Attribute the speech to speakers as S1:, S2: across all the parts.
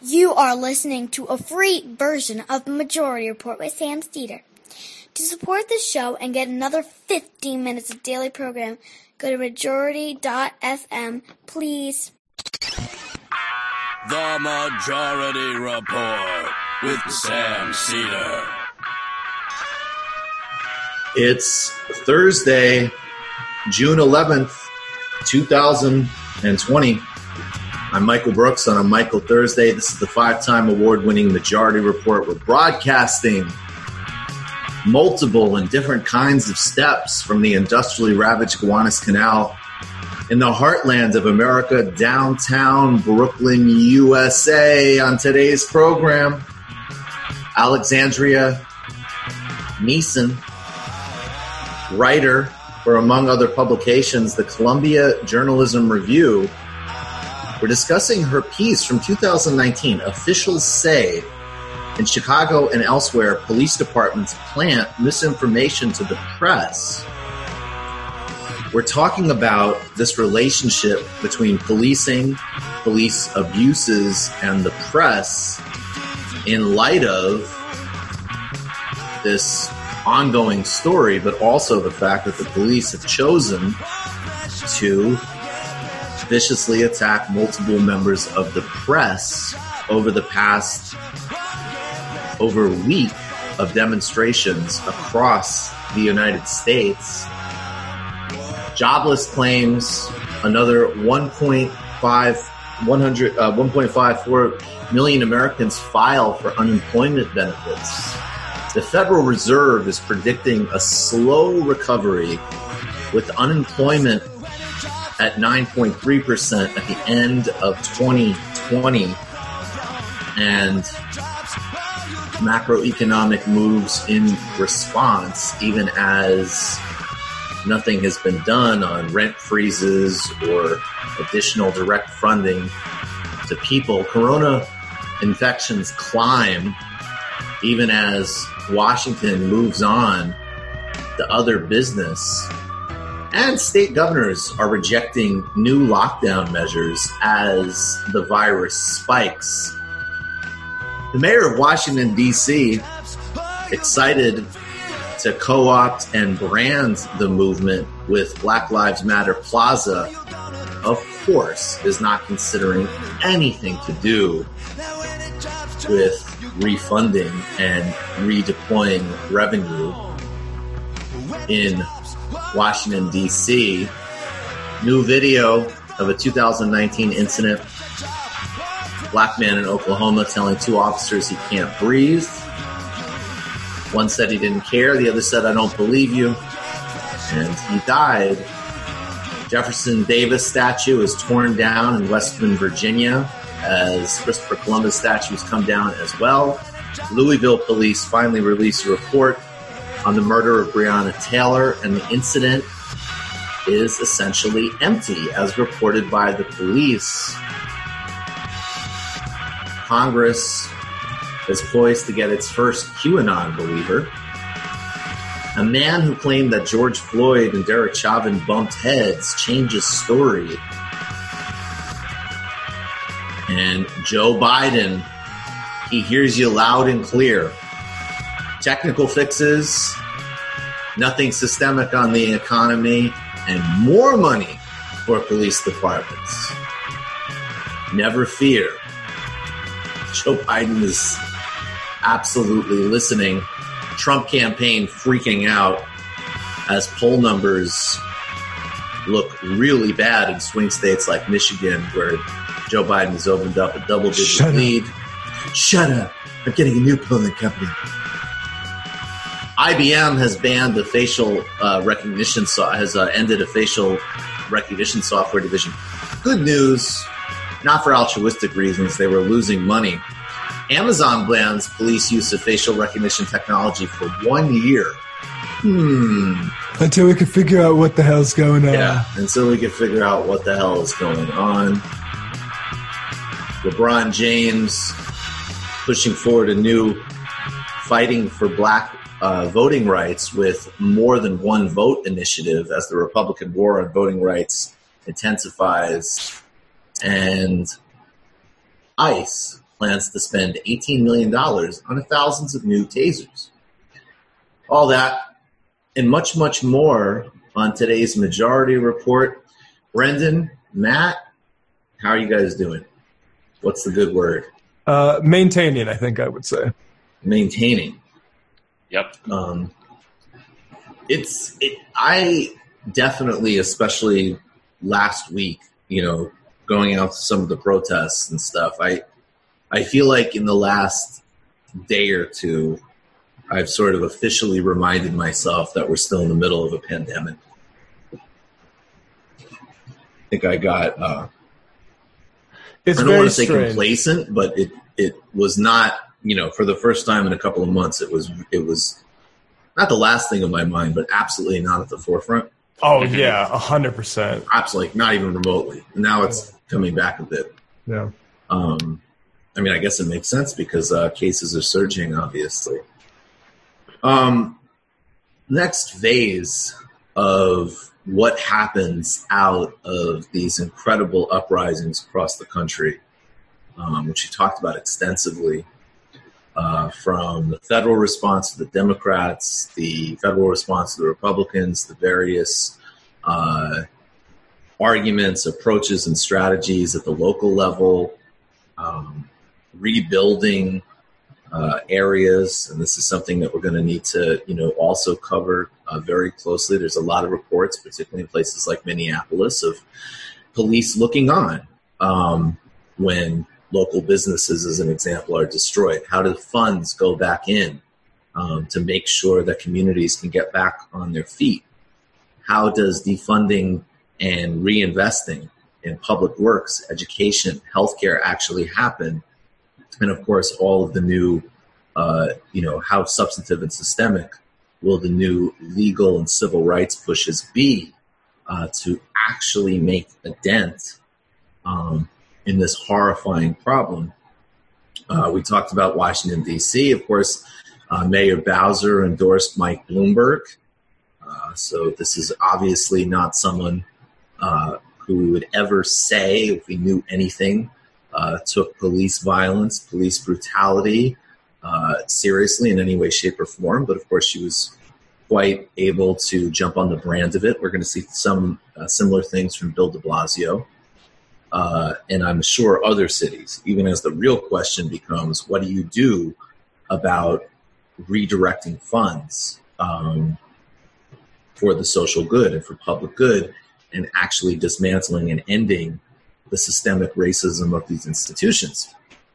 S1: You are listening to a free version of Majority Report with Sam Steeder. To support the show and get another 15 minutes of daily program, go to majority.fm, please.
S2: The Majority Report with Sam Steeder.
S3: It's Thursday, June 11th, 2020. I'm Michael Brooks on a Michael Thursday. This is the 5-time award-winning Majority Report. We're broadcasting multiple and different kinds of steps from the industrially ravaged Gowanus Canal in the heartland of America, downtown Brooklyn, USA. On today's program, Alexandria Neeson, writer for, among other publications, the Columbia Journalism Review. We're discussing her piece from 2019, Officials Say, in Chicago and elsewhere, police departments plant misinformation to the press. We're talking about this relationship between policing, police abuses, and the press in light of this ongoing story, but also the fact that the police have chosen to viciously attack multiple members of the press over a week of demonstrations across the United States. Jobless claims, another 1.54 million Americans file for unemployment benefits. The Federal Reserve is predicting a slow recovery with unemployment at 9.3% at the end of 2020, and macroeconomic moves in response, even as nothing has been done on rent freezes or additional direct funding to people. Corona infections climb even as Washington moves on to other business. And state governors are rejecting new lockdown measures as the virus spikes. The mayor of Washington, D.C., excited to co-opt and brand the movement with Black Lives Matter Plaza, of course, is not considering anything to do with refunding and redeploying revenue in Washington, D.C. New video of a 2019 incident. Black man in Oklahoma telling 2 officers he can't breathe. One said he didn't care. The other said, I don't believe you. And he died. Jefferson Davis statue is torn down in Western Virginia as Christopher Columbus statues come down as well. Louisville police finally released a report on the murder of Breonna Taylor, and the incident is essentially empty, as reported by the police. Congress is poised to get its first QAnon believer. A man who claimed that George Floyd and Derek Chauvin bumped heads changes story. And Joe Biden, he hears you loud and clear. Technical fixes, nothing systemic on the economy, and more money for police departments. Never fear. Joe Biden is absolutely listening. Trump campaign freaking out as poll numbers look really bad in swing states like Michigan, where Joe Biden has opened up a double-digit lead. Shut up. I'm getting a new polling company. IBM has banned the facial recognition, has ended a facial recognition software division. Good news, not for altruistic reasons. They were losing money. Amazon bans police use of facial recognition technology for 1 year.
S4: Until we can figure out what the hell's going on.
S3: Yeah, until we can figure out what the hell is going on. LeBron James pushing forward a new fighting for black voting rights with more than one vote initiative as the Republican war on voting rights intensifies. And ICE plans to spend $18 million on thousands of new tasers. All that and much, much more on today's Majority Report. Brendan, Matt, how are you guys doing? What's the good word?
S4: Maintaining, I think I would say.
S3: Maintaining.
S5: Yep.
S3: I definitely, especially last week, going out to some of the protests and stuff, I feel like in the last day or two, I've sort of officially reminded myself that we're still in the middle of a pandemic. I think I got, I don't want to say complacent, but it was not, for the first time in a couple of months, it was not the last thing on my mind, but absolutely not at the forefront.
S4: Oh, yeah, 100%.
S3: Absolutely, not even remotely. Now it's coming back a bit.
S4: Yeah.
S3: I guess it makes sense because cases are surging, obviously. Next phase of what happens out of these incredible uprisings across the country, which you talked about extensively, from the federal response to the Democrats, the federal response to the Republicans, the various arguments, approaches, and strategies at the local level, rebuilding areas, and this is something that we're going to need to, also cover very closely. There's a lot of reports, particularly in places like Minneapolis, of police looking on when local businesses, as an example, are destroyed. How do funds go back in to make sure that communities can get back on their feet? How does defunding and reinvesting in public works, education, healthcare actually happen? And of course, all of the new, how substantive and systemic will the new legal and civil rights pushes be to actually make a dent in this horrifying problem? We talked about Washington, D.C. Of course, Mayor Bowser endorsed Mike Bloomberg. So this is obviously not someone who would ever say, if we knew anything, took police violence, police brutality seriously in any way, shape, or form. But of course, she was quite able to jump on the brand of it. We're going to see some similar things from Bill de Blasio. And I'm sure other cities, even as the real question becomes, what do you do about redirecting funds for the social good and for public good, and actually dismantling and ending the systemic racism of these institutions?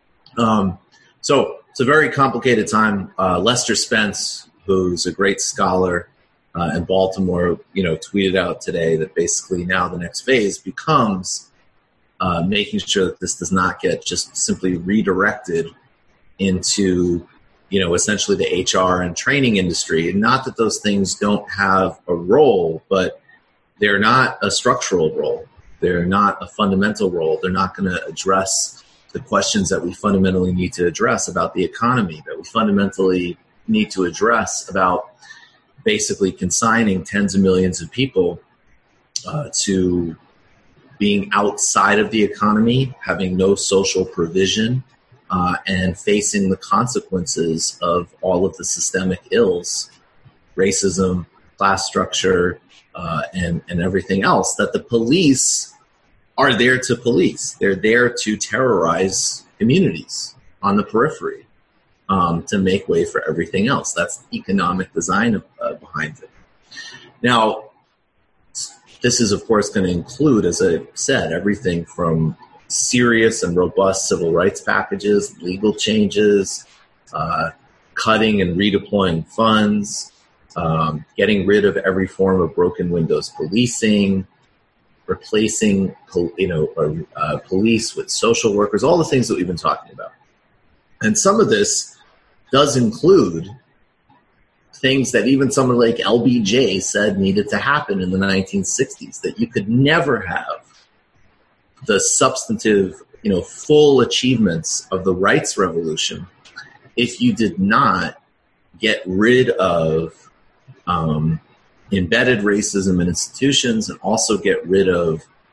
S3: So it's a very complicated time. Lester Spence, who's a great scholar in Baltimore, tweeted out today that basically now the next phase becomes making sure that this does not get just simply redirected into, essentially the HR and training industry. And not that those things don't have a role, but they're not a structural role. They're not a fundamental role. They're not going to address the questions that we fundamentally need to address about the economy, that we fundamentally need to address about basically consigning tens of millions of people to being outside of the economy, having no social provision, and facing the consequences of all of the systemic ills, racism, class structure, and everything else that the police are there to police. They're there to terrorize communities on the periphery to make way for everything else. That's the economic design behind it. Now, this is, of course, going to include, as I said, everything from serious and robust civil rights packages, legal changes, cutting and redeploying funds, getting rid of every form of broken windows policing, replacing police with social workers, all the things that we've been talking about. And some of this does include things that even someone like LBJ said needed to happen in the 1960s, that you could never have the substantive, full achievements of the rights revolution if you did not get rid of embedded racism in institutions and also get rid of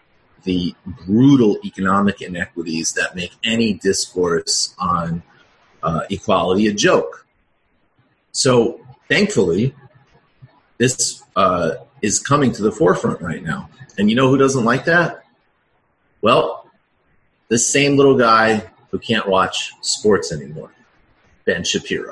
S3: the brutal economic inequities that make any discourse on equality a joke. So thankfully, this is coming to the forefront right now. And you know who doesn't like that? Well, this same little guy who can't watch sports anymore, Ben Shapiro.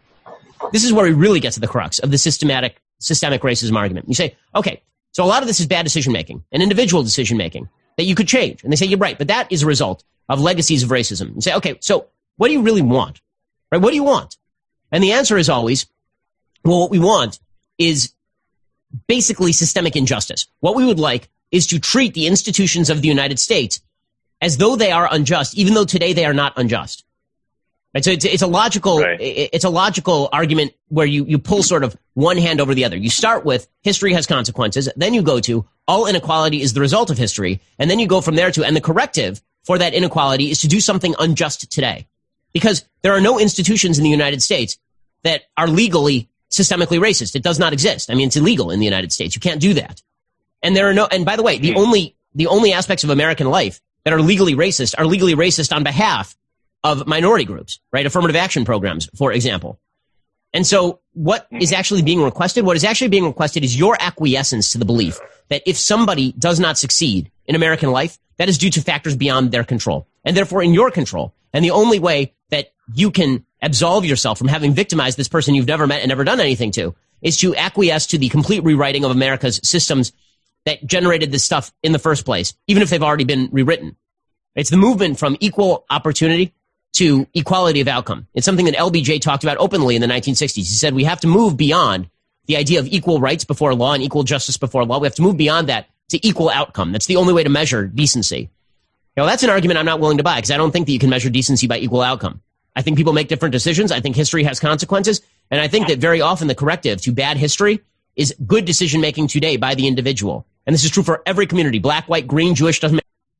S5: This is where we really get to the crux of the systemic racism argument. You say, okay, so a lot of this is bad decision-making and individual decision-making that you could change. And they say, you're right, but that is a result of legacies of racism. You say, okay, so what do you really want? Right? What do you want? And the answer is always, well, what we want is basically systemic injustice. What we would like is to treat the institutions of the United States as though they are unjust, even though today they are not unjust. Right? So it's a logical, it's a logical argument where you pull sort of one hand over the other. You start with history has consequences. Then you go to all inequality is the result of history. And then you go from there to, and the corrective for that inequality is to do something unjust today. Because there are no institutions in the United States that are legally systemically racist. It does not exist. I mean, it's illegal in the United States. You can't do that. And there are no, and by the way, the only aspects of American life that are legally racist on behalf of minority groups, right? Affirmative action programs, for example. And so what is actually being requested? What is actually being requested is your acquiescence to the belief that if somebody does not succeed in American life, that is due to factors beyond their control and therefore in your control. And the only way that you can absolve yourself from having victimized this person you've never met and never done anything to is to acquiesce to the complete rewriting of America's systems that generated this stuff in the first place, even if they've already been rewritten. It's the movement from equal opportunity to equality of outcome. It's something that LBJ talked about openly in the 1960s. He said we have to move beyond the idea of equal rights before law and equal justice before law. We have to move beyond that to equal outcome. That's the only way to measure decency. Now, that's an argument I'm not willing to buy because I don't think that you can measure decency by equal outcome. I think people make different decisions. I think history has consequences. And I think that very often the corrective to bad history is good decision-making today by the individual. And this is true for every community, black, white, green, Jewish, doesn't matter.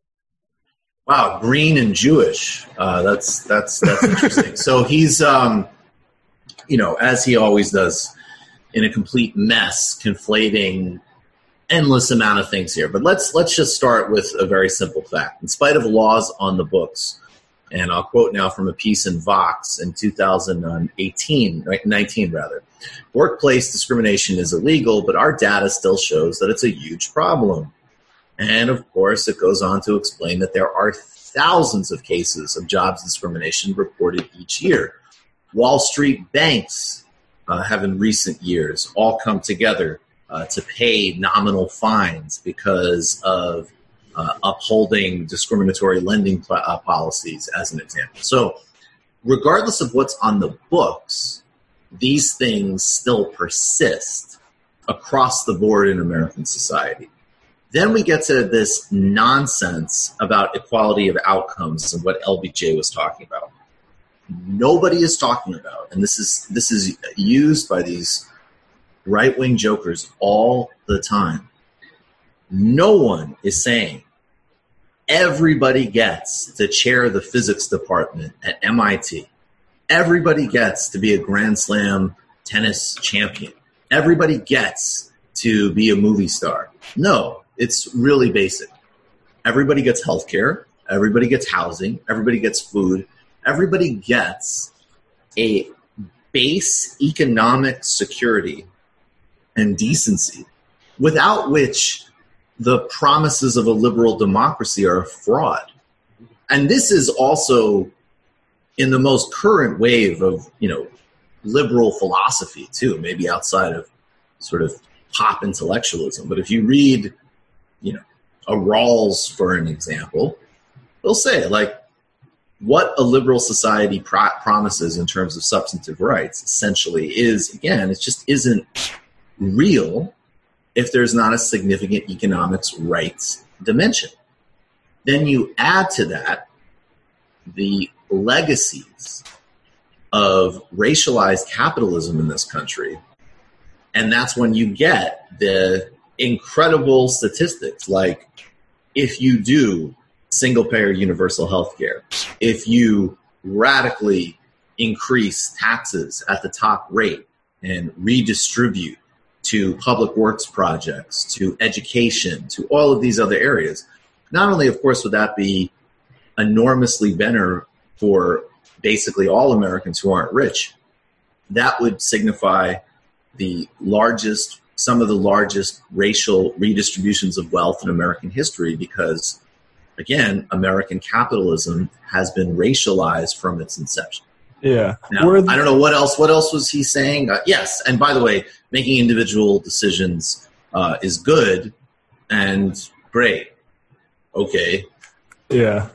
S3: Wow, green and Jewish. That's interesting. So he's, as he always does, in a complete mess, conflating endless amount of things here. But let's just start with a very simple fact. In spite of laws on the books, and I'll quote now from a piece in Vox in 19 rather, workplace discrimination is illegal, but our data still shows that it's a huge problem. And, of course, it goes on to explain that there are thousands of cases of jobs discrimination reported each year. Wall Street banks have in recent years all come together to pay nominal fines because of upholding discriminatory lending policies, as an example. So regardless of what's on the books, these things still persist across the board in American society. Then we get to this nonsense about equality of outcomes and what LBJ was talking about. Nobody is talking about, and this is used by these right-wing jokers all the time. No one is saying everybody gets to chair the physics department at MIT. Everybody gets to be a Grand Slam tennis champion. Everybody gets to be a movie star. No, it's really basic. Everybody gets health care. Everybody gets housing. Everybody gets food. Everybody gets a base economic security and decency, without which the promises of a liberal democracy are a fraud. And this is also in the most current wave of, liberal philosophy too, maybe outside of sort of pop intellectualism. But if you read, a Rawls, for an example, they'll say, what a liberal society promises in terms of substantive rights essentially is, again, it just isn't real if there's not a significant economics rights dimension. Then you add to that the legacies of racialized capitalism in this country, and that's when you get the incredible statistics like if you do single-payer universal health care, if you radically increase taxes at the top rate and redistribute to public works projects, to education, to all of these other areas, not only, of course, would that be enormously better for basically all Americans who aren't rich, that would signify some of the largest racial redistributions of wealth in American history because, again, American capitalism has been racialized from its inception.
S4: Yeah.
S3: Now, I don't know what else. What else was he saying? Yes. And by the way, making individual decisions is good and great. Okay.
S4: Yeah.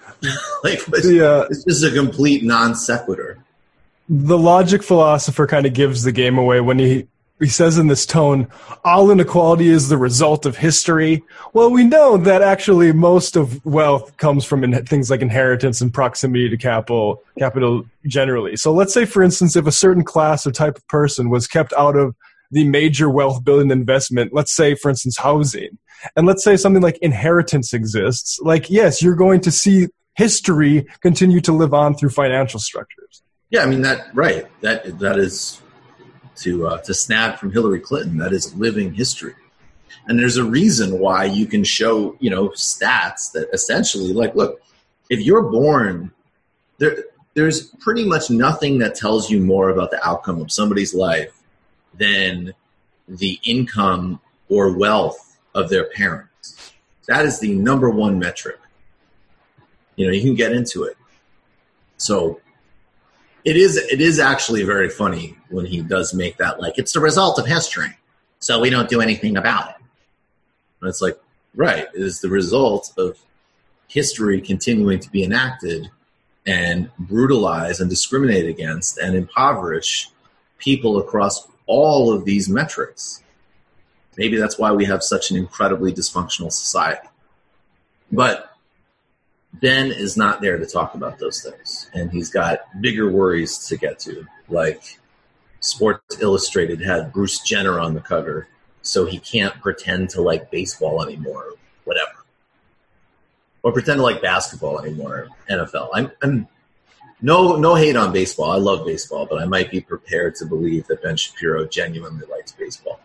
S3: It's just a complete non sequitur.
S4: The logic philosopher kind of gives the game away when he says in this tone, all inequality is the result of history. Well, we know that actually most of wealth comes from things like inheritance and proximity to capital generally. So let's say, for instance, if a certain class or type of person was kept out of the major wealth building investment, let's say, for instance, housing, and let's say something like inheritance exists, like, yes, you're going to see history continue to live on through financial structures.
S3: Yeah, I mean, that is to snap from Hillary Clinton, that is living history. And there's a reason why you can show, stats that essentially, like, look, if you're born, there's pretty much nothing that tells you more about the outcome of somebody's life than the income or wealth of their parents. That is the number one metric. You can get into it. So it is actually very funny when he does make that, like, it's the result of history, so we don't do anything about it. And it's like, right, it is the result of history continuing to be enacted and brutalize and discriminate against and impoverish people across all of these metrics. Maybe that's why we have such an incredibly dysfunctional society. But Ben is not there to talk about those things, and he's got bigger worries to get to, like Sports Illustrated had Bruce Jenner on the cover, so he can't pretend to like baseball anymore, or whatever, or pretend to like basketball anymore, NFL. I'm no hate on baseball. I love baseball, but I might be prepared to believe that Ben Shapiro genuinely likes baseball.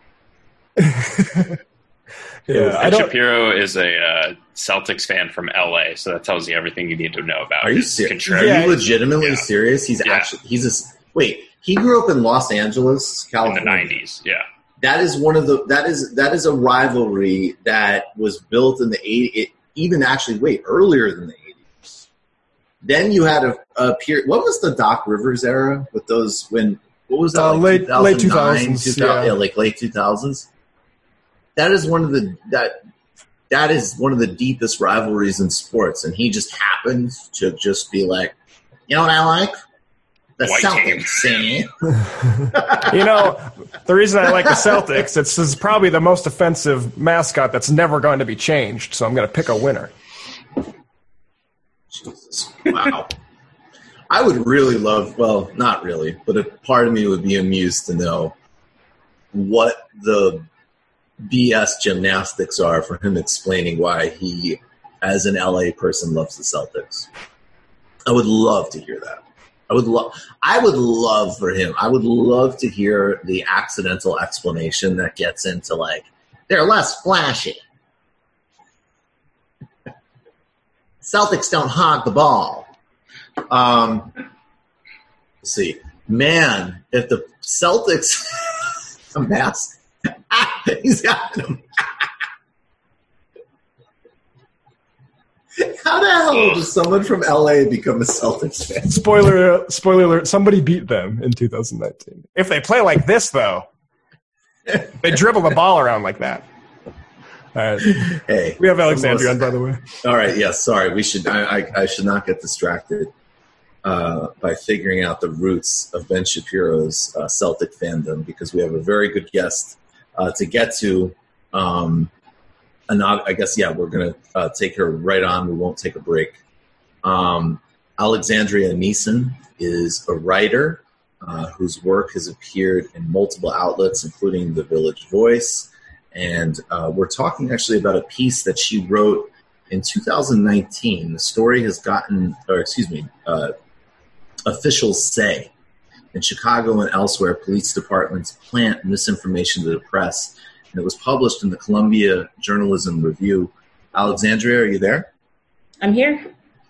S6: Ben Shapiro is a Celtics fan from LA, so that tells you everything you need to know about.
S3: Are you serious? Are you legitimately serious? Wait, he grew up in Los Angeles, California.
S6: In the 90s, yeah.
S3: That is a rivalry that was built in the 80s, even actually earlier than the 80s. Then you had a period. What was the Doc Rivers era with those? What was that?
S4: Late 2000s,
S3: like late 2000s. That is one of the deepest rivalries in sports, and he just happened to just be like, you know what I like? The Celtics, see?
S4: The reason I like the Celtics, it's probably the most offensive mascot that's never going to be changed, so I'm going to pick a winner.
S3: Jesus. Wow. I would really love, well, not really, but a part of me would be amused to know what the BS gymnastics are for him explaining why he, as an LA person, loves the Celtics. I would love to hear that. I would love for him. I would love to hear the accidental explanation that gets into, like, they're less flashy. Celtics don't hog the ball. Let's see. Man, if the Celtics a mask. He's got him. How the hell does someone from LA become a Celtics fan?
S4: Spoiler alert, somebody beat them in 2019. If they play like this, though, they dribble the ball around like that. All right.
S3: Hey,
S4: we have Alexandria on, by the way.
S3: All right, yes, sorry. I should not get distracted by figuring out the roots of Ben Shapiro's Celtic fandom, because we have a very good guest to get to. And I guess, we're going to take her right on. We won't take a break. Alexandria Neeson is a writer whose work has appeared in multiple outlets, including The Village Voice. And we're talking actually about a piece that she wrote in 2019. The story has gotten, officials say in Chicago and elsewhere, police departments plant misinformation to the press. And it was published in the Columbia Journalism Review. Alexandria, are you there?
S7: I'm here.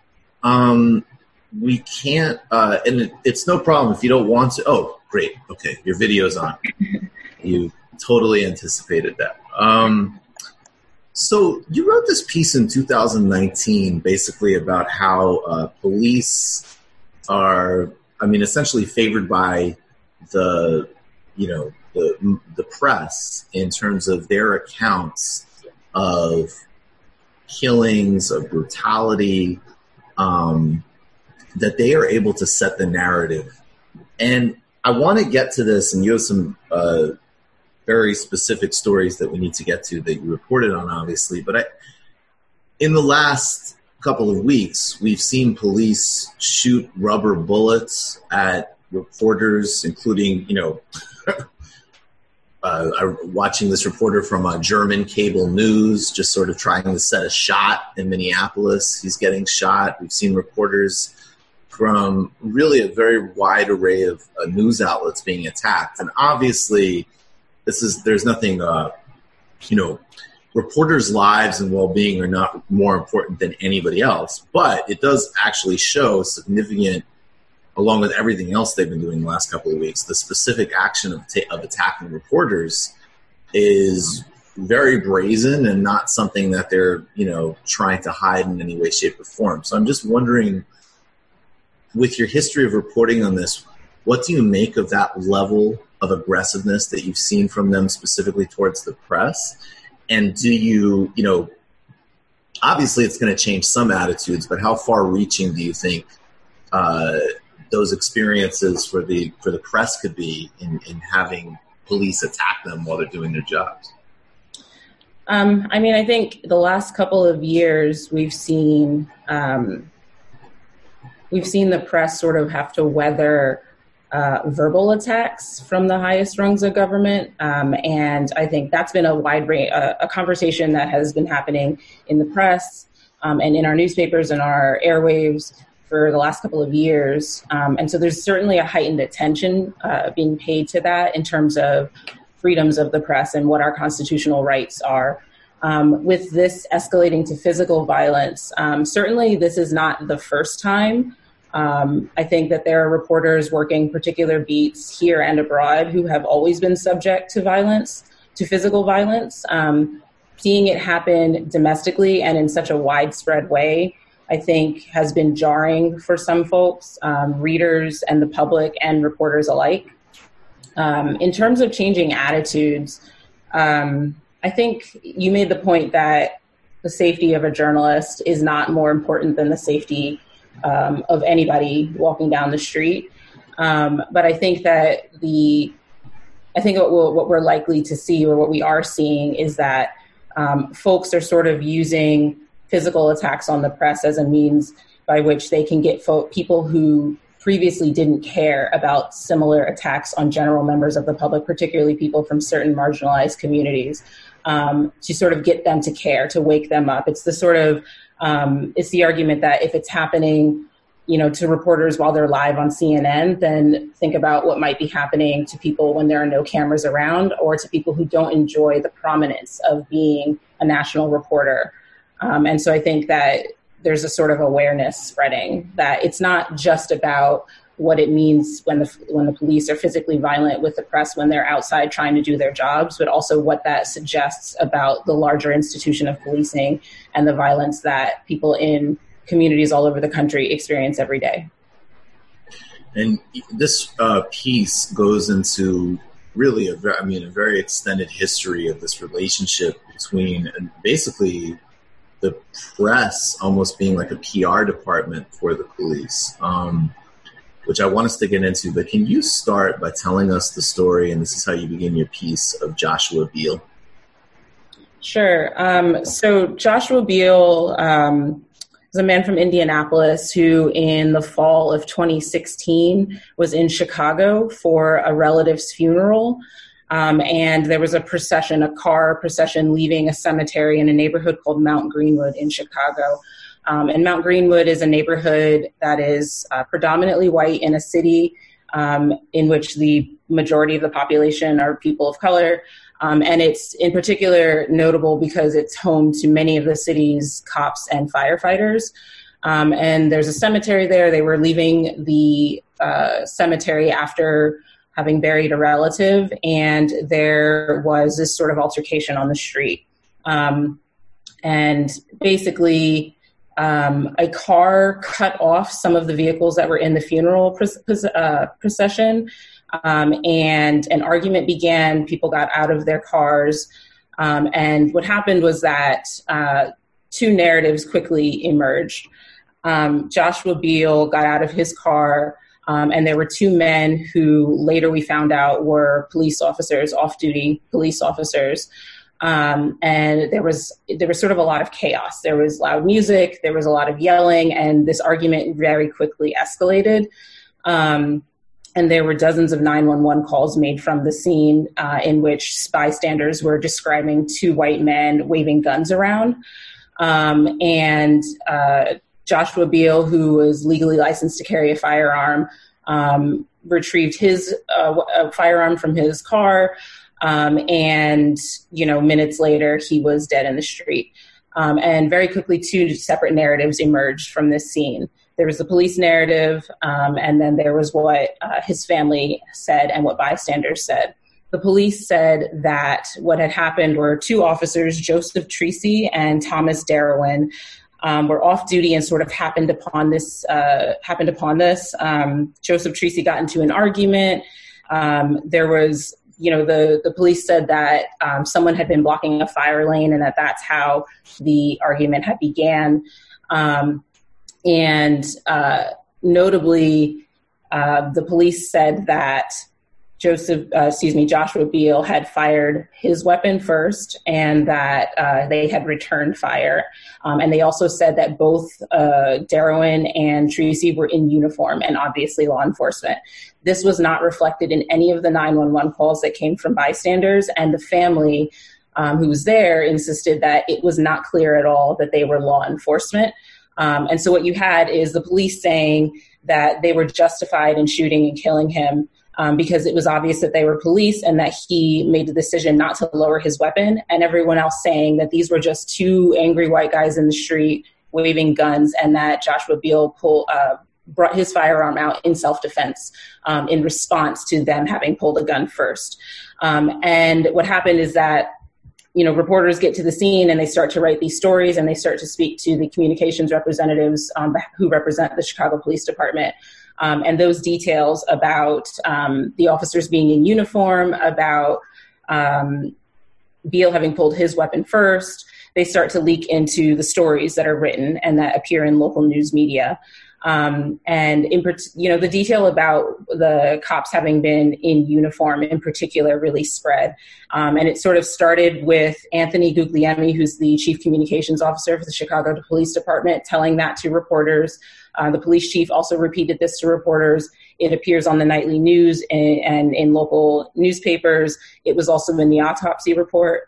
S3: We can't, and it's no problem if you don't want to. Oh, great. Okay, your video's on. You totally anticipated that. So you wrote this piece in 2019 basically about how police are, essentially favored by the press in terms of their accounts of killings, of brutality, that they are able to set the narrative. And I want to get to this, and you have some very specific stories that we need to get to that you reported on, obviously. But in the last couple of weeks, we've seen police shoot rubber bullets at reporters, including, watching this reporter from German cable news just sort of trying to set a shot in Minneapolis. He's getting shot. We've seen reporters from really a very wide array of news outlets being attacked. And obviously, there's nothing, reporters' lives and well-being are not more important than anybody else. But it does actually show significant, along with everything else they've been doing the last couple of weeks, the specific action of attacking reporters is very brazen and not something that they're, trying to hide in any way, shape, or form. So I'm just wondering, with your history of reporting on this, what do you make of that level of aggressiveness that you've seen from them specifically towards the press? And do you, obviously it's going to change some attitudes, but how far-reaching do you think those experiences for the press could be in having police attack them while they're doing their jobs?
S7: I think the last couple of years we've seen the press sort of have to weather verbal attacks from the highest rungs of government. And I think that's been a wide range, a conversation that has been happening in the press and in our newspapers and our airwaves for the last couple of years. And so there's certainly a heightened attention being paid to that in terms of freedoms of the press and what our constitutional rights are. With this escalating to physical violence, certainly this is not the first time. I think that there are reporters working particular beats here and abroad who have always been subject to violence, to physical violence. Seeing it happen domestically and in such a widespread way, I think has been jarring for some folks, readers and the public and reporters alike. In terms of changing attitudes, I think you made the point that the safety of a journalist is not more important than the safety of anybody walking down the street. But I think that what we're likely to see, or what we are seeing, is that folks are sort of using physical attacks on the press as a means by which they can get people who previously didn't care about similar attacks on general members of the public, particularly people from certain marginalized communities, to sort of get them to care, to wake them up. It's the sort of, it's the argument that if it's happening, to reporters while they're live on CNN, then think about what might be happening to people when there are no cameras around, or to people who don't enjoy the prominence of being a national reporter. And so I think that there's a sort of awareness spreading that it's not just about what it means when the police are physically violent with the press when they're outside trying to do their jobs, but also what that suggests about the larger institution of policing and the violence that people in communities all over the country experience every day.
S3: And this piece goes into really a very extended history of this relationship between basically the press almost being like a PR department for the police, which I want us to get into. But can you start by telling us the story, and this is how you begin your piece, of Joshua Beal? Sure.
S7: So Joshua Beal is a man from Indianapolis who in the fall of 2016 was in Chicago for a relative's funeral. And there was a car procession leaving a cemetery in a neighborhood called Mount Greenwood in Chicago. And Mount Greenwood is a neighborhood that is predominantly white in a city in which the majority of the population are people of color. And it's in particular notable because it's home to many of the city's cops and firefighters. And there's a cemetery there. They were leaving the cemetery after having buried a relative, and there was this sort of altercation on the street. And basically, a car cut off some of the vehicles that were in the funeral procession, and an argument began. People got out of their cars, and what happened was that two narratives quickly emerged. Joshua Beal got out of his car, and there were two men who later we found out were police officers, off-duty police officers. And there was sort of a lot of chaos. There was loud music, there was a lot of yelling, and this argument very quickly escalated. And there were dozens of 911 calls made from the scene in which bystanders were describing two white men waving guns around. And Joshua Beal, who was legally licensed to carry a firearm, retrieved his firearm from his car. And, minutes later, he was dead in the street. And very quickly, two separate narratives emerged from this scene. There was the police narrative, and then there was what his family said and what bystanders said. The police said that what had happened were two officers, Joseph Treacy and Thomas Darrowan, were off duty and sort of happened upon this. Joseph Treacy got into an argument. There was, the police said that someone had been blocking a fire lane and that's how the argument had began. Notably, the police said that Joshua Beal had fired his weapon first and that they had returned fire. And they also said that both Darrowan and Treacy were in uniform and obviously law enforcement. This was not reflected in any of the 911 calls that came from bystanders, and the family who was there insisted that it was not clear at all that they were law enforcement. And so what you had is the police saying that they were justified in shooting and killing him because it was obvious that they were police and that he made the decision not to lower his weapon, and everyone else saying that these were just two angry white guys in the street waving guns, and that Joshua Beal brought his firearm out in self-defense in response to them having pulled a gun first. And what happened is that reporters get to the scene and they start to write these stories and they start to speak to the communications representatives who represent the Chicago Police Department. And those details about the officers being in uniform, about Beal having pulled his weapon first, they start to leak into the stories that are written and that appear in local news media. And the detail about the cops having been in uniform in particular really spread. And it sort of started with Anthony Guglielmi, who's the chief communications officer for the Chicago Police Department, telling that to reporters. The police chief also repeated this to reporters. It appears on the nightly news and in local newspapers. It was also in the autopsy report.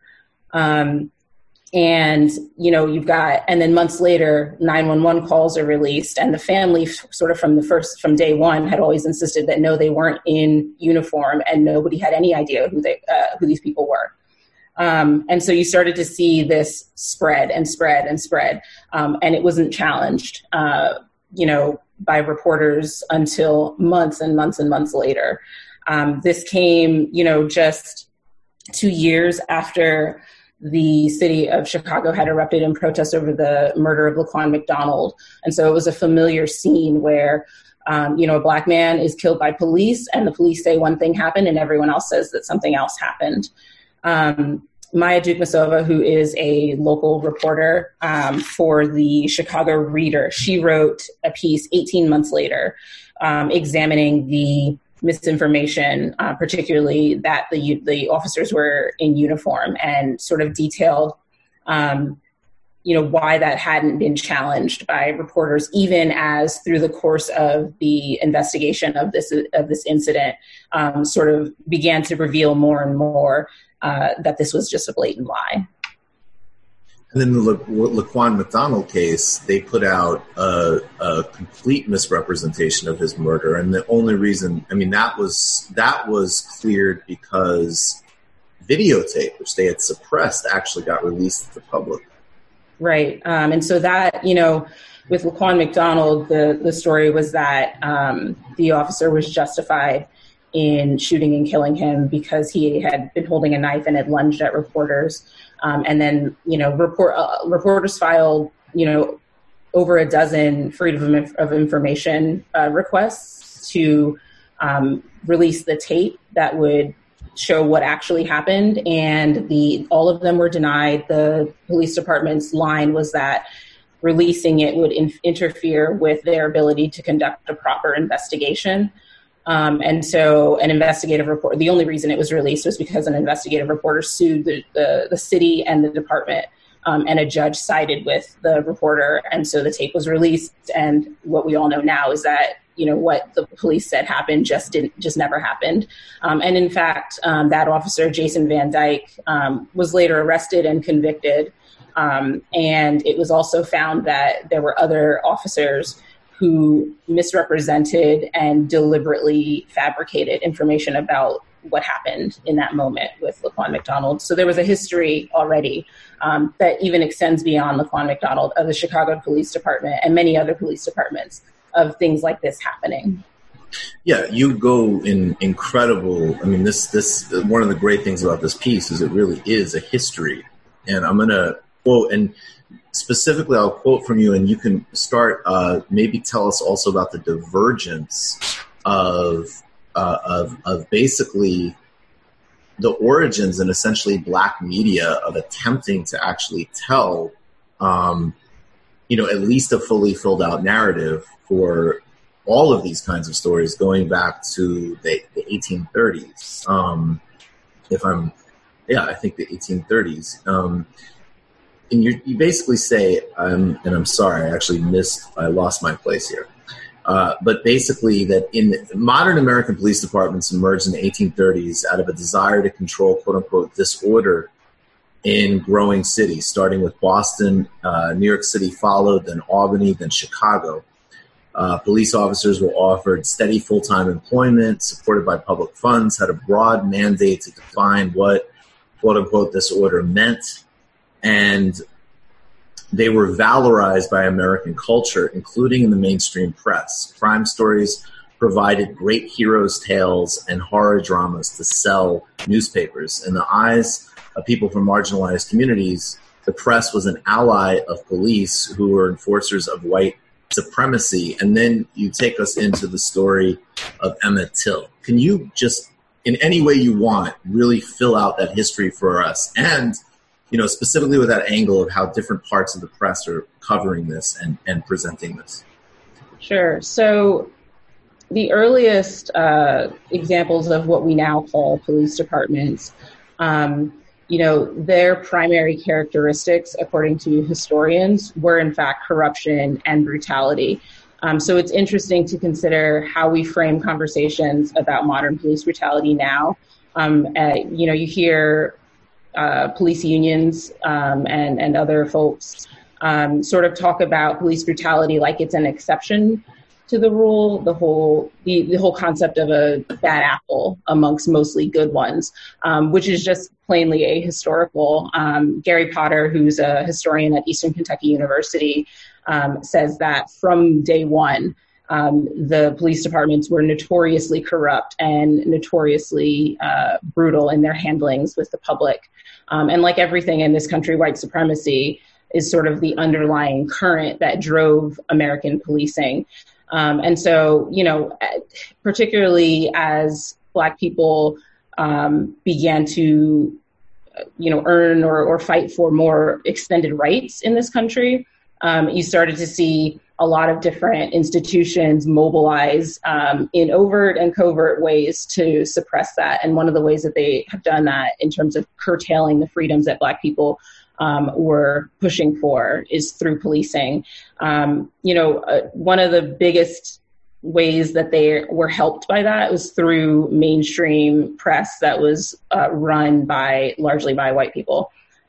S7: And then months later, 911 calls are released, and the family sort of from day one had always insisted that no, they weren't in uniform and nobody had any idea who these people were. And so you started to see this spread and spread and spread. And it wasn't challenged, by reporters until months and months and months later. This came, just 2 years after the city of Chicago had erupted in protest over the murder of Laquan McDonald. And so it was a familiar scene where, a black man is killed by police and the police say one thing happened and everyone else says that something else happened. Maya Dukmasova, who is a local reporter for the Chicago Reader, she wrote a piece 18 months later examining the misinformation, particularly that the officers were in uniform, and sort of detailed, why that hadn't been challenged by reporters, even as through the course of the investigation of this incident, sort of began to reveal more and more that this was just a blatant lie.
S3: And then the Laquan McDonald case, they put out a complete misrepresentation of his murder, and the only reason, that was cleared because videotape, which they had suppressed, actually got released to the public.
S7: Right, and so that, with Laquan McDonald, the story was that the officer was justified in shooting and killing him because he had been holding a knife and had lunged at reporters. And then, reporters filed, over a dozen freedom of information requests to release the tape that would show what actually happened. And all of them were denied. The police department's line was that releasing it would interfere with their ability to conduct a proper investigation. And so an investigative report, the only reason it was released was because an investigative reporter sued the city and the department, and a judge sided with the reporter. And so the tape was released. And what we all know now is that, what the police said happened just never happened. And in fact, that officer, Jason Van Dyke, was later arrested and convicted. And it was also found that there were other officers who misrepresented and deliberately fabricated information about what happened in that moment with Laquan McDonald. So there was a history already that even extends beyond Laquan McDonald of the Chicago Police Department and many other police departments of things like this happening.
S3: Yeah, you go in incredible. This one of the great things about this piece is it really is a history. And I'm going to quote, and specifically, I'll quote from you, and you can start. Maybe tell us also about the divergence of basically the origins and essentially Black media of attempting to actually tell, at least a fully filled out narrative for all of these kinds of stories going back to the 1830s. I think the 1830s. And you basically say, and I'm sorry, I lost my place here. But basically that in modern American police departments emerged in the 1830s out of a desire to control, quote unquote, disorder in growing cities, starting with Boston, New York City followed, then Albany, then Chicago. Police officers were offered steady full-time employment, supported by public funds, had a broad mandate to define what, quote unquote, disorder meant. And they were valorized by American culture, including in the mainstream press. Crime stories provided great heroes' tales and horror dramas to sell newspapers. In the eyes of people from marginalized communities, the press was an ally of police who were enforcers of white supremacy. And then you take us into the story of Emmett Till. Can you just, in any way you want, really fill out that history for us? And specifically with that angle of how different parts of the press are covering this and presenting this.
S7: Sure. So the earliest examples of what we now call police departments, their primary characteristics, according to historians, were in fact corruption and brutality. So it's interesting to consider how we frame conversations about modern police brutality now. You hear police unions and other folks sort of talk about police brutality like it's an exception to the rule, the whole concept of a bad apple amongst mostly good ones, which is just plainly ahistorical. Gary Potter, who's a historian at Eastern Kentucky University, says that from day one, the police departments were notoriously corrupt and notoriously brutal in their handlings with the public. And like everything in this country, white supremacy is sort of the underlying current that drove American policing. And so, particularly as Black people began to, earn or fight for more extended rights in this country, you started to see a lot of different institutions mobilize in overt and covert ways to suppress that. And one of the ways that they have done that in terms of curtailing the freedoms that Black people were pushing for is through policing. One of the biggest ways that they were helped by that was through mainstream press that was run largely by white people.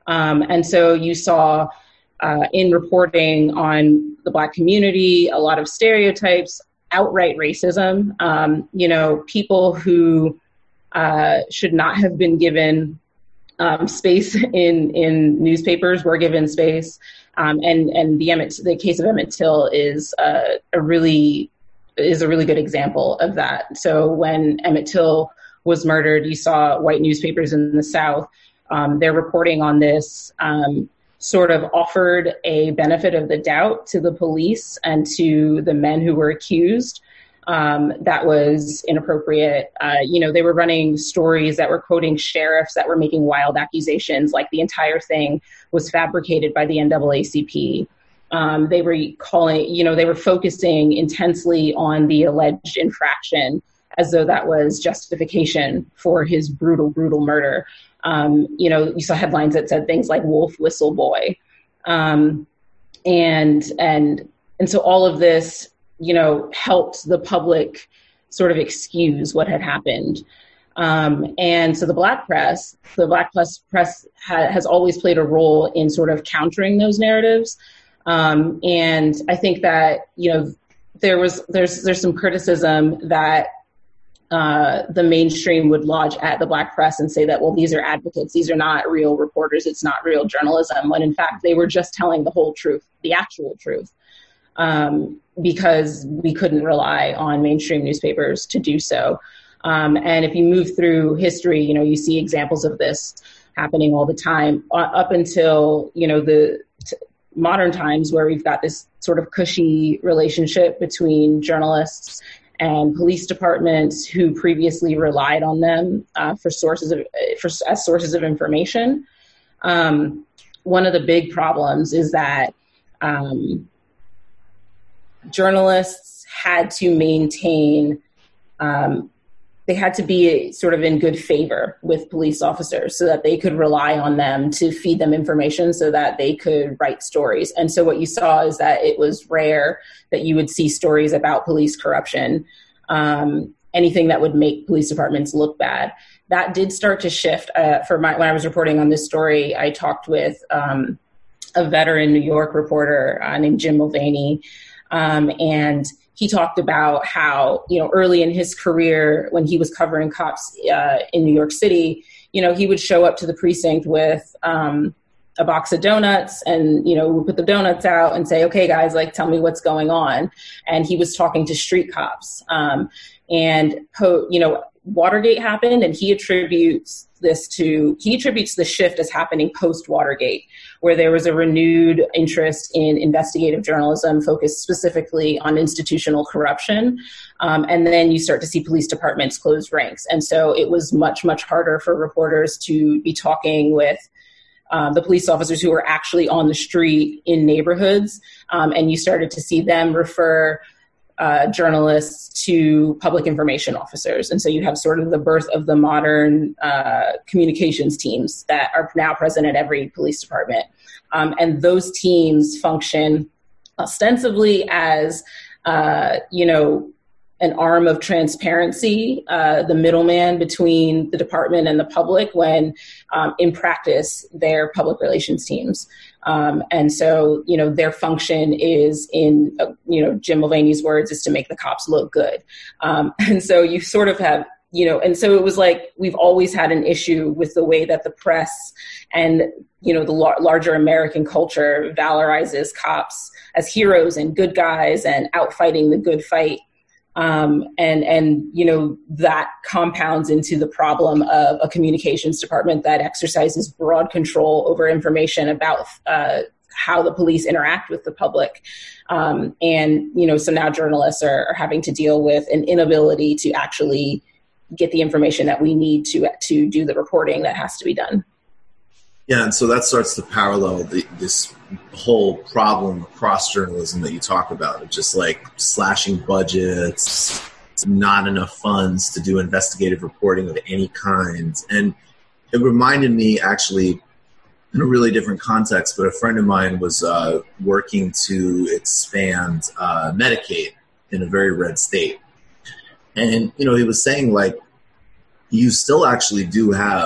S7: And so you saw in reporting on the Black community, a lot of stereotypes, outright racism, people who should not have been given space in newspapers were given space. And the case of Emmett Till is a really good example of that. So when Emmett Till was murdered, you saw white newspapers in the South. Their reporting on this sort of offered a benefit of the doubt to the police and to the men who were accused. That was inappropriate. They were running stories that were quoting sheriffs that were making wild accusations, like the entire thing was fabricated by the NAACP. They were focusing intensely on the alleged infraction as though that was justification for his brutal, brutal murder. You saw headlines that said things like "Wolf Whistle Boy," and so all of this, helped the public sort of excuse what had happened. And so the Black press has always played a role in sort of countering those narratives. And I think that, there's some criticism that the mainstream would lodge at the Black press and say that, well, these are advocates. These are not real reporters. It's not real journalism. When in fact, they were just telling the whole truth, the actual truth, because we couldn't rely on mainstream newspapers to do so. And if you move through history, you see examples of this happening all the time up until, the modern times, where we've got this sort of cushy relationship between journalists and police departments who previously relied on them as sources of information. One of the big problems is that journalists had to maintain, they had to be sort of in good favor with police officers so that they could rely on them to feed them information so that they could write stories. And so what you saw is that it was rare that you would see stories about police corruption, anything that would make police departments look bad. That did start to shift. When I was reporting on this story, I talked with a veteran New York reporter named Jim Mulvaney, and he talked about how, early in his career, when he was covering cops in New York City, he would show up to the precinct with a box of donuts and, would put the donuts out and say, okay, guys, tell me what's going on. And he was talking to street cops. Watergate happened, and he attributes the shift as happening post-Watergate, where there was a renewed interest in investigative journalism focused specifically on institutional corruption. And then you start to see police departments close ranks. And so it was much, much harder for reporters to be talking with the police officers who were actually on the street in neighborhoods. And you started to see them refer journalists to public information officers. And so you have sort of the birth of the modern communications teams that are now present at every police department. And those teams function ostensibly as, an arm of transparency, the middleman between the department and the public, when in practice, they're public relations teams. And so, their function is, in, Jim Mulvaney's words, is to make the cops look good. And so you sort of have, and so it was like, we've always had an issue with the way that the press and, the larger American culture valorizes cops as heroes and good guys and out fighting the good fight. That compounds into the problem of a communications department that exercises broad control over information about how the police interact with the public. So now journalists are having to deal with an inability to actually get the information that we need to do the reporting that has to be done.
S3: Yeah, and so that starts to parallel this whole problem across journalism that you talk about, of just like slashing budgets, not enough funds to do investigative reporting of any kind. And it reminded me, actually, in a really different context, but a friend of mine was working to expand Medicaid in a very red state. And, he was saying, you still actually do have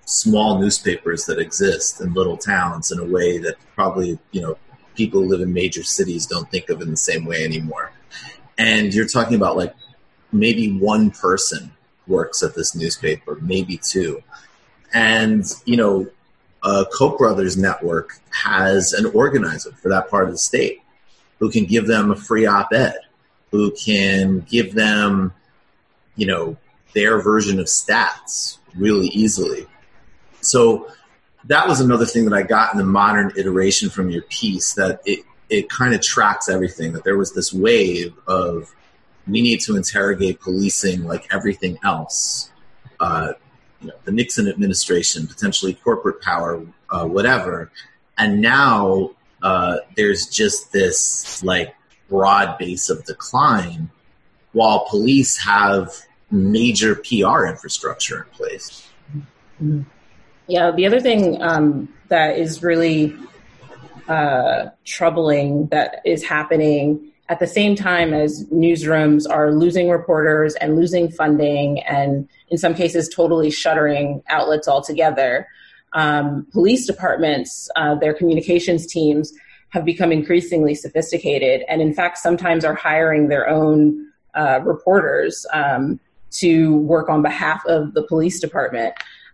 S3: small newspapers that exist in little towns in a way that probably, people who live in major cities don't think of in the same way anymore. And you're talking about like maybe one person works at this newspaper, maybe two. And, Koch brothers network has an organizer for that part of the state who can give them a free op-ed, who can give them, their version of stats really easily. So that was another thing that I got in the modern iteration from your piece, that it kind of tracks everything, that there was this wave of we need to interrogate policing like everything else. The Nixon administration, potentially corporate power, whatever. And now there's just this like broad base of decline while police have major PR infrastructure in place.
S7: Yeah, the other thing that is really troubling that is happening at the same time as newsrooms are losing reporters and losing funding and in some cases totally shuttering outlets altogether. Police departments, their communications teams have become increasingly sophisticated and in fact sometimes are hiring their own reporters to work on behalf of the police department.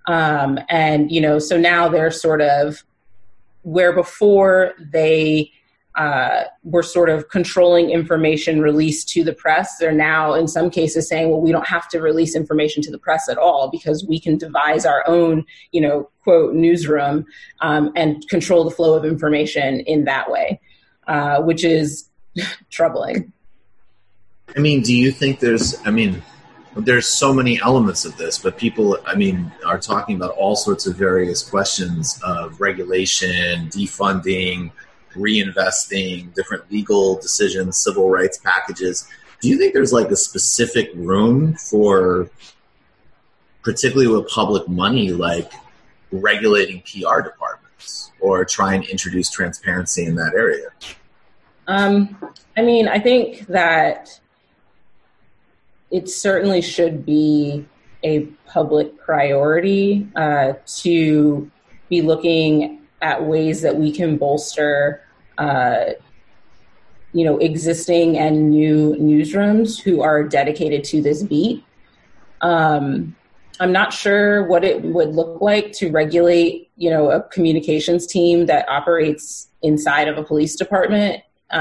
S7: So now they're sort of where before they were sort of controlling information released to the press. They're now in some cases saying, well, we don't have to release information to the press at all because we can devise our own, quote, newsroom and control the flow of information in that way, which is troubling.
S3: Do you think there's so many elements of this, but people, are talking about all sorts of various questions of regulation, defunding, reinvesting, different legal decisions, civil rights packages. Do you think there's like a specific room for, particularly with public money, like regulating PR departments or trying to introduce transparency in that area?
S7: I think that it certainly should be a public priority to be looking at ways that we can bolster, existing and new newsrooms who are dedicated to this beat. I'm not sure what it would look like to regulate, a communications team that operates inside of a police department.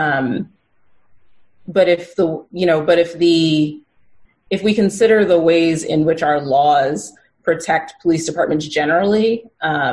S7: But if we consider the ways in which our laws protect police departments generally,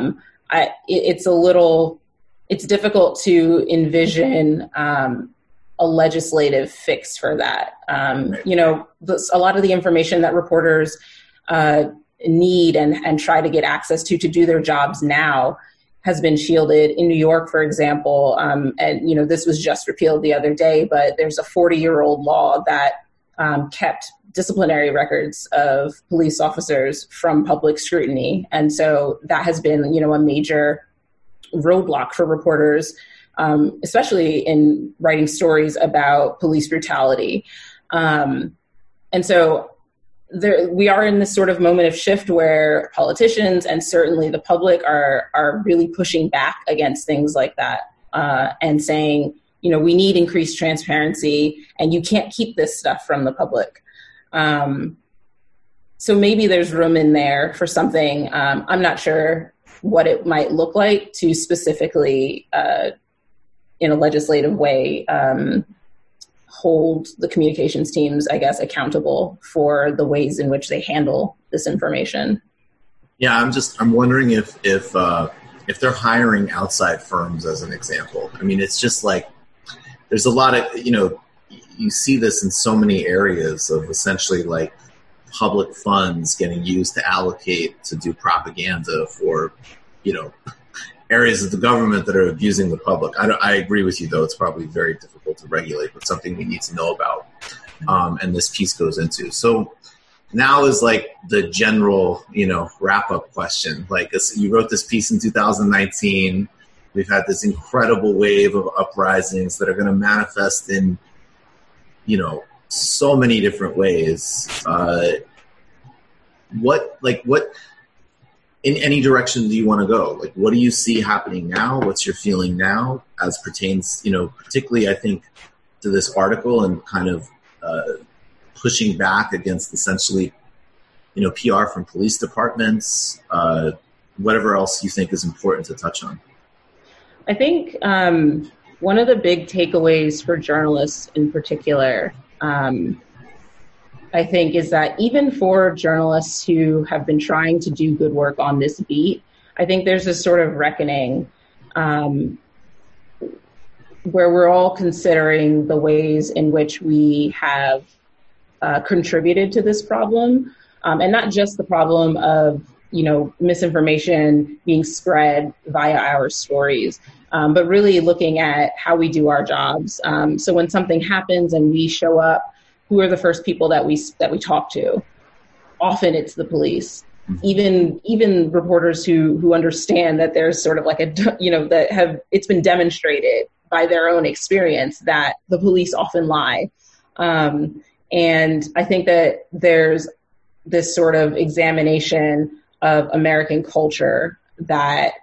S7: it's difficult to envision a legislative fix for that. A lot of the information that reporters need and try to get access to do their jobs now has been shielded. In New York, for example, and this was just repealed the other day, but there's a 40-year-old law that kept disciplinary records of police officers from public scrutiny. And so that has been, a major roadblock for reporters, especially in writing stories about police brutality. And so we are in this sort of moment of shift where politicians and certainly the public are really pushing back against things like that and saying, we need increased transparency and you can't keep this stuff from the public. So maybe there's room in there for something. I'm not sure what it might look like to specifically, in a legislative way, hold the communications teams, I guess, accountable for the ways in which they handle this information.
S3: Yeah, I'm wondering if they're hiring outside firms as an example. It's just like there's a lot of, you see this in so many areas of essentially like public funds getting used to allocate to do propaganda for, areas of the government that are abusing the public. I agree with you, though. It's probably very difficult to regulate, but something we need to know about. And this piece goes into. So now is like the general, wrap-up question. Like you wrote this piece in 2019. We've had this incredible wave of uprisings that are going to manifest in, so many different ways. in any direction do you want to go? Like, what do you see happening now? What's your feeling now as pertains, particularly, I think, to this article and kind of pushing back against essentially, PR from police departments, whatever else you think is important to touch on?
S7: I think one of the big takeaways for journalists in particular, I think, is that even for journalists who have been trying to do good work on this beat, I think there's this sort of reckoning where we're all considering the ways in which we have contributed to this problem, and not just the problem of misinformation being spread via our stories, but really looking at how we do our jobs. So when something happens and we show up, who are the first people that we talk to? Often it's the police. Even reporters who understand that there's sort of like it's been demonstrated by their own experience that the police often lie. And I think that there's this sort of examination of American culture that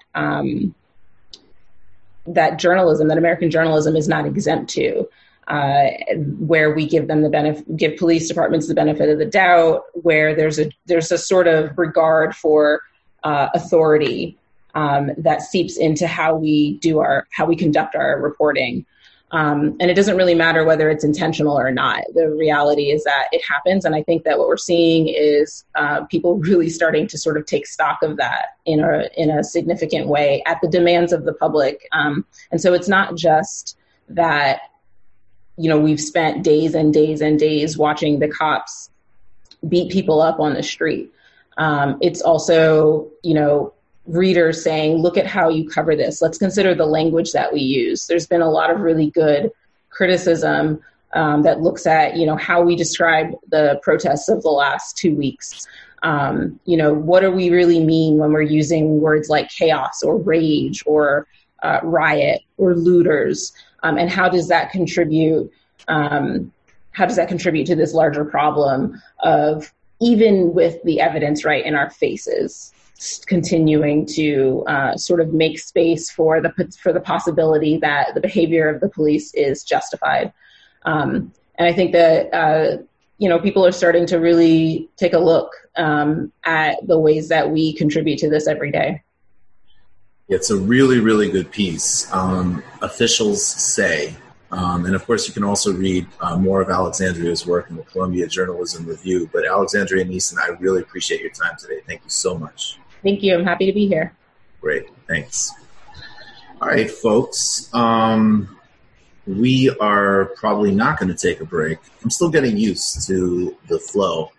S7: American journalism is not exempt to. Where we give police departments the benefit of the doubt, where there's a sort of regard for authority that seeps into how we conduct our reporting. And it doesn't really matter whether it's intentional or not. The reality is that it happens. And I think that what we're seeing is people really starting to sort of take stock of that in a significant way at the demands of the public. And so it's not just that, we've spent days and days and days watching the cops beat people up on the street. It's also, readers saying, look at how you cover this. Let's consider the language that we use. There's been a lot of really good criticism that looks at, how we describe the protests of the last 2 weeks. What do we really mean when we're using words like chaos or rage or riot or looters? And how does that contribute? How does that contribute to this larger problem of, even with the evidence right in our faces, continuing to sort of make space for the possibility that the behavior of the police is justified? And I think that people are starting to really take a look at the ways that we contribute to this every day.
S3: It's a really, really good piece. Officials say, and of course you can also read more of Alexandria's work in the Columbia Journalism Review. But Alexandria Neeson, I really appreciate your time today. Thank you so much.
S7: Thank you. I'm happy to be here.
S3: Great. Thanks. All right, folks. We are probably not going to take a break. I'm still getting used to the flow.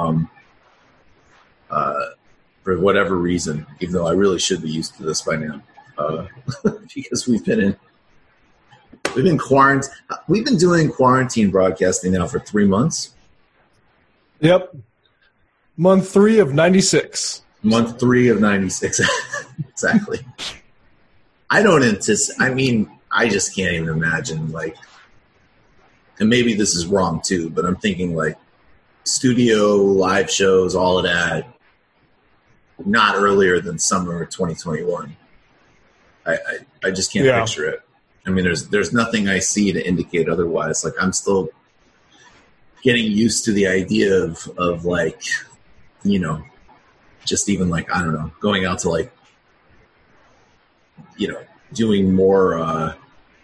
S3: For whatever reason, even though I really should be used to this by now, because we've been quarantined. We've been doing quarantine broadcasting now for 3 months.
S4: Yep. Month 3 of 96.
S3: Month 3 of 96. Exactly. I don't anticipate. I just can't even imagine, and maybe this is wrong too, but I'm thinking studio, live shows, all of that, not earlier than summer 2021. I just can't picture it. There's nothing I see to indicate otherwise. I'm still getting used to the idea of just even I don't know, going out to doing more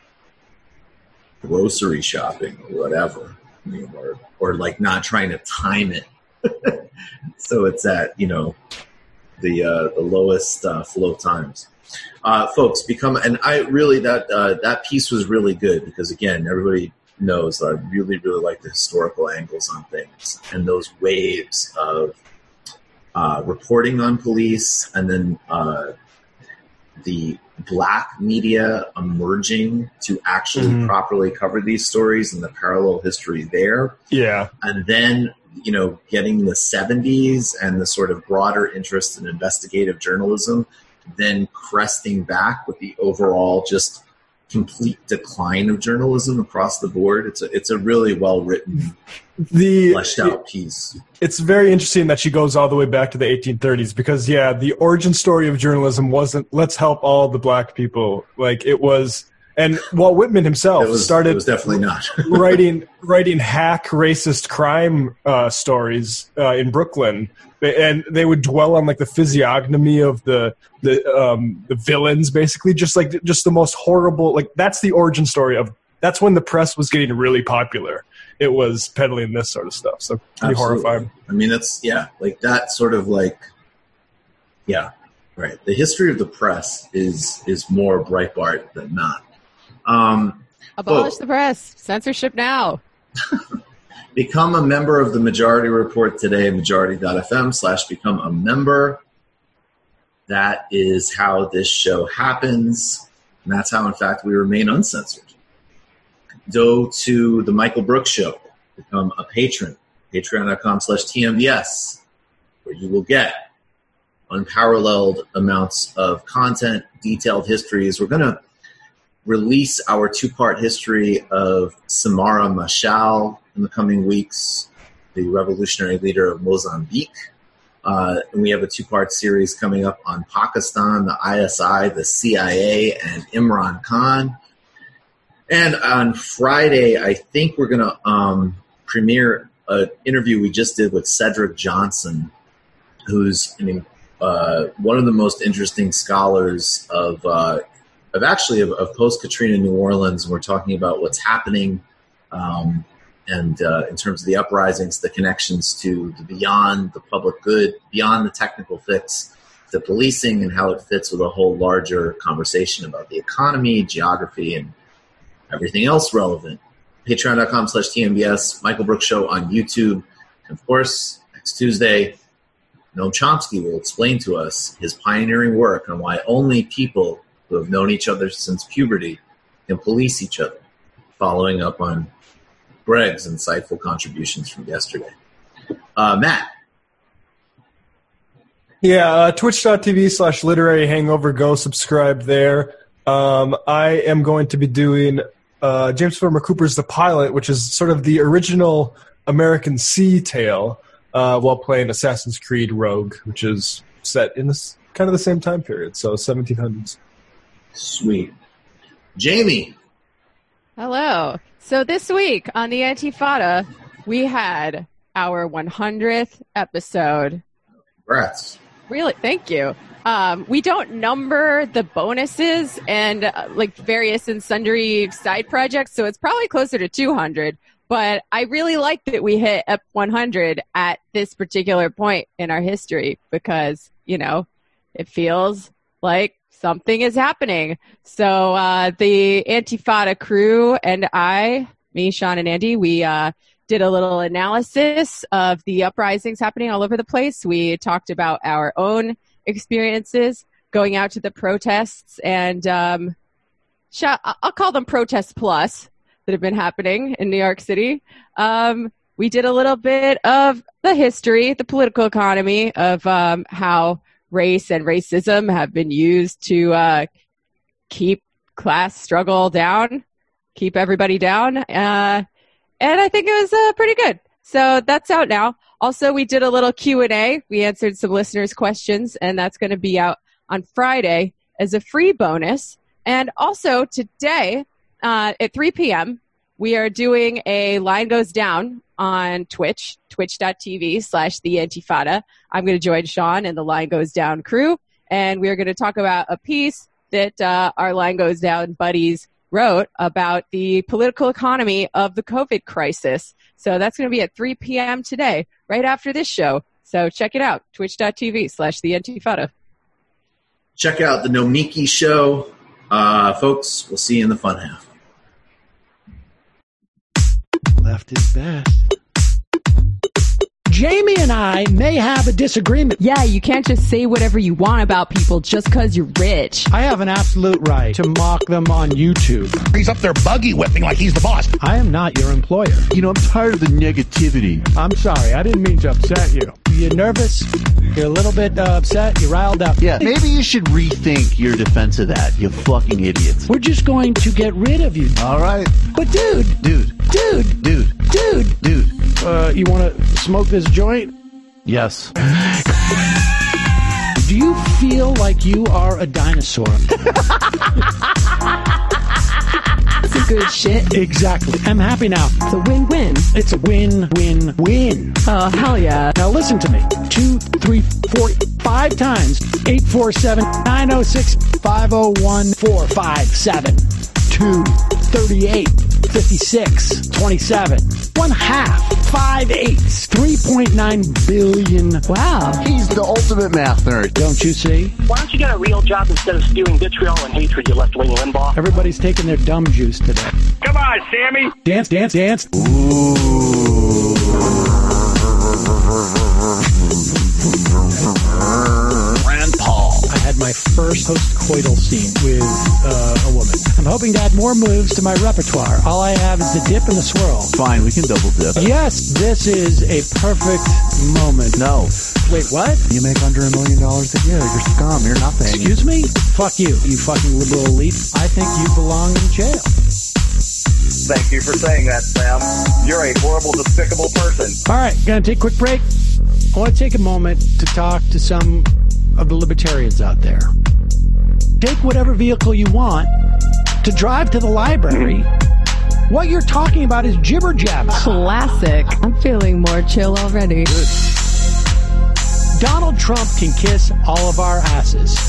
S3: grocery shopping or whatever, or not trying to time it. So it's at, the lowest flow times. Folks, and I really, that piece was really good because, again, everybody knows that I really, really like the historical angles on things and those waves of reporting on police, and then the black media emerging to actually properly cover these stories and the parallel history there.
S4: Yeah.
S3: And then, getting the 70s and the sort of broader interest in investigative journalism, then cresting back with the overall just complete decline of journalism across the board. It's a really well written, fleshed out piece.
S4: It's very interesting that she goes all the way back to the 1830s because the origin story of journalism wasn't let's help all the black people. Like it was, and Walt Whitman himself
S3: it was definitely not
S4: writing hack racist crime stories in Brooklyn, and they would dwell on like the physiognomy of the villains, basically, just the most horrible. Like that's the origin story of. That's when the press was getting really popular. It was peddling this sort of stuff. So pretty horrifying.
S3: I mean, that's like that sort of like, right. The history of the press is more Breitbart than not.
S8: Abolish the press. Censorship now.
S3: Become a member of the Majority Report today, majority.fm/become a member. That is how this show happens. And that's how, in fact, we remain uncensored. Go to the Michael Brooks Show. Become a patron. Patreon.com/TMBS, where you will get unparalleled amounts of content, detailed histories. We're going to release our 2-part history of Samara Machel in the coming weeks, the revolutionary leader of Mozambique. And we have a 2-part series coming up on Pakistan, the ISI, the CIA, and Imran Khan. And on Friday, I think we're going to premiere an interview we just did with Cedric Johnson, who's one of the most interesting scholars of post-Katrina New Orleans. We're talking about what's happening and in terms of the uprisings, the connections to the beyond the public good, beyond the technical fix, the policing, and how it fits with a whole larger conversation about the economy, geography, and everything else relevant. Patreon.com/TMBS, Michael Brooks Show on YouTube. And of course, next Tuesday, Noam Chomsky will explain to us his pioneering work on why only people who have known each other since puberty can police each other, following up on Greg's insightful contributions from yesterday. Matt.
S4: Yeah, twitch.tv/literary hangover. Go subscribe there. I am going to be doing James Farmer Cooper's The Pilot, which is sort of the original American Sea Tale, while playing Assassin's Creed Rogue, which is set in this kind of the same time period, so 1700s.
S3: Sweet. Jamie.
S8: Hello. So this week on the Antifada, we had our 100th episode.
S3: Congrats.
S8: Really? Thank you. We don't number the bonuses and like various and sundry side projects, so it's probably closer to 200. But I really like that we hit up 100 at this particular point in our history because, it feels like something is happening. So the Antifada crew and me, Sean, and Andy, we did a little analysis of the uprisings happening all over the place. We talked about our own experiences going out to the protests and I'll call them Protest Plus that have been happening in New York City. We did a little bit of the history, the political economy of how race and racism have been used to keep class struggle down, keep everybody down. And I think it was pretty good. So that's out now. Also, we did a little Q&A. We answered some listeners' questions, and that's going to be out on Friday as a free bonus. And also today at 3 p.m., we are doing a Line Goes Down on Twitch, twitch.tv/TheAntifada. I'm going to join Sean and the Line Goes Down crew, and we're going to talk about a piece that our Line Goes Down buddies wrote about the political economy of the COVID crisis. So that's going to be at 3 p.m. today, right after this show. So check it out, twitch.tv/TheAntifada.
S3: Check out the Nomiki Show. Folks, we'll see you in the fun half.
S9: Left is best. Jamie and I may have a disagreement.
S8: Yeah, you can't just say whatever you want about people just because you're rich.
S9: I have an absolute right to mock them on YouTube.
S10: He's up there buggy whipping like he's the boss.
S9: I am not your employer.
S10: I'm tired of the negativity.
S9: I'm sorry, I didn't mean to upset you. You nervous? You're a little bit upset? You're riled up?
S11: Yeah, maybe you should rethink your defense of that, you fucking idiots.
S9: We're just going to get rid of you.
S11: All right.
S9: But dude, you want to smoke this joint?
S11: Yes.
S9: Do you feel like you are a dinosaur?
S8: That's a good shit.
S9: Exactly. I'm happy now.
S8: It's a win-win.
S9: It's a win-win-win.
S8: Oh, hell yeah.
S9: Now listen to me. 2, 3, 4, 5 times. 847-906-501-457. 2, 38, 56, 27. 1 half. 5 eighths. 3.9 billion.
S8: Wow.
S11: He's the ultimate math nerd.
S9: Don't you see?
S12: Why don't you get a real job instead of spewing vitriol and hatred, you left-wing Limbaugh?
S9: Everybody's taking their dumb juice today.
S12: Come on, Sammy.
S9: Dance, dance, dance.
S10: Rand Paul.
S9: I had my first post-coital scene with a woman. I'm hoping to add more moves to my repertoire. All I have is the dip and the swirl.
S11: Fine, we can double dip.
S9: Yes, this is a perfect moment.
S11: No.
S9: Wait, what?
S11: You make under $1 million a year. You're scum. You're nothing.
S9: Excuse me? Fuck you, you fucking liberal elite. I think you belong in jail.
S12: Thank you for saying that, Sam. You're a horrible, despicable person.
S9: All right, gonna take a quick break. I want to take a moment to talk to some of the libertarians out there. Take whatever vehicle you want to drive to the library. What you're talking about is jibber jabber.
S8: Classic. I'm feeling more chill already.
S9: Good. Donald Trump can kiss all of our asses.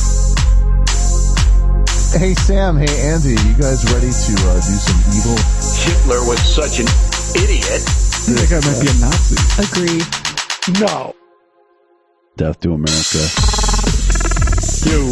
S11: Hey, Sam. Hey, Andy. You guys ready to do some evil?
S10: Hitler was such an idiot.
S11: That guy might be a Nazi.
S8: Agree.
S9: No.
S11: Death to America.
S9: You.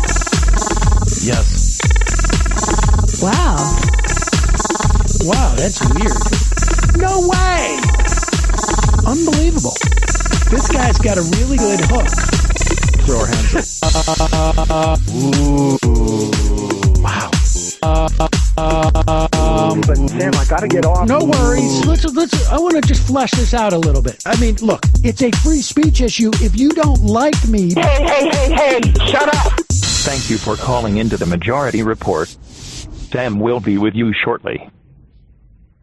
S11: Yes.
S8: Wow.
S9: Wow, that's weird. No way! Unbelievable. This guy's got a really good hook.
S11: Throw our hands up.
S9: Ooh. Wow.
S12: But Sam, I gotta get off.
S9: No worries. Let's. I want to just flesh this out a little bit. I mean, look, it's a free speech issue. If you don't like me...
S12: Hey, shut up!
S13: Thank you for calling into the Majority Report. Sam will be with you shortly.